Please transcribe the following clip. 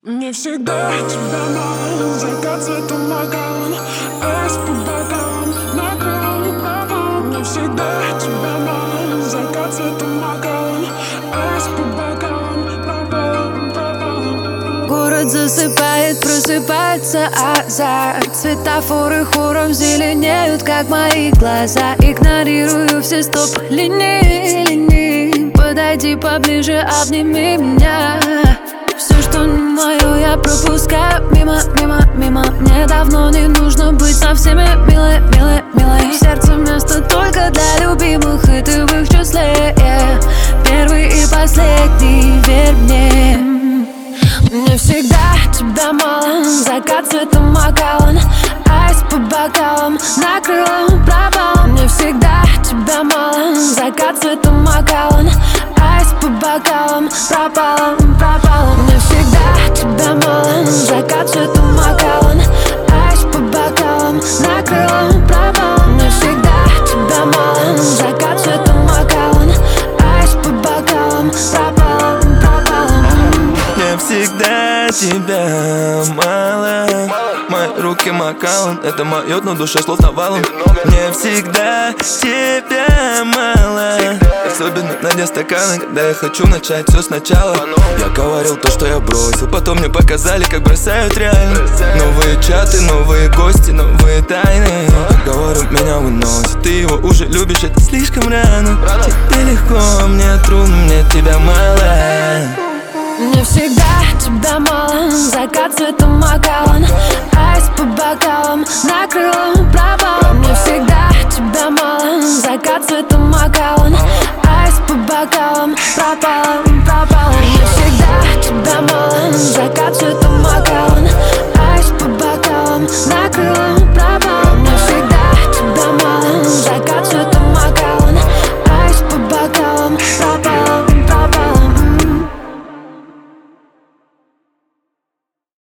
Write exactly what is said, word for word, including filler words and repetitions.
Не всегда тебя мало, закат цветом бокалом, айс по бокалам, накрыл бокалом. Не всегда тебя мало, закат цветом бокалом, айс по бокалам, пропалом, пропалом. Город засыпает, просыпается азарт. Светофоры хором зеленеют, как мои глаза. Игнорирую все стоп-линии, линии. Подойди поближе, обними меня. Все, что не мое, я пропускаю мимо, мимо, мимо. Мне давно не нужно быть со всеми милой, милой, милой. В сердце место только для любимых, и ты в их числе, yeah. Первый и последний, верь мне. Мне всегда тебя мало, закат цветом бокалом, айс по бокалам, накрыл пропалом. Мне всегда тебя мало, закат цветом бокалом, айс по бокалам, пропалом, пропалом. Мне всегда тебя мало, закат цветом бокалом, айс по бокалам, накрыл пропалом. Мне всегда тебя мало, закат цветом бокалом, айс по бокалам, пропалом, пропалом. Мне всегда тебя мало. Мои руки макалом, это моё дно, душа словно валом. Мне всегда тебя мало. Особенно на дне стакана, когда я хочу начать все сначала. Я говорил то, что я бросил, потом мне показали, как бросают реально. Новые чаты, новые гости, новые тайны. Говорю, меня выносит, ты его уже любишь, это слишком рано. Тебе легко, мне трудно, мне тебя мало. Мне всегда тебя мало, закат цветом бокалом, айс по бокалам, накрыл пропалом. Мне всегда тебя мало, закат цветом бокалом, айс по бокалам, пропалом, пропалом. Мне всегда тебя мало, закат цветом бокалом, айс по бокалам, накрыл